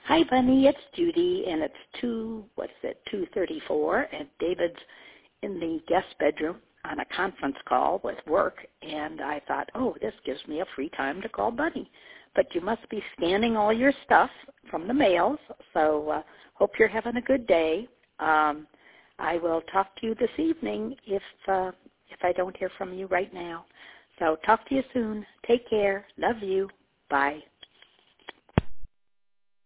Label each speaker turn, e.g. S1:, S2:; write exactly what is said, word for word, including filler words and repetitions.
S1: Hi, Bunny. It's Judy, and it's two. What's it? Two thirty-four, and David's in the guest bedroom on a conference call with work. And I thought, oh, this gives me a free time to call Bunny. But you must be scanning all your stuff from the mails. So uh, hope you're having a good day. Um, I will talk to you this evening if uh, if I don't hear from you right now. So talk to you soon. Take care. Love you. Bye.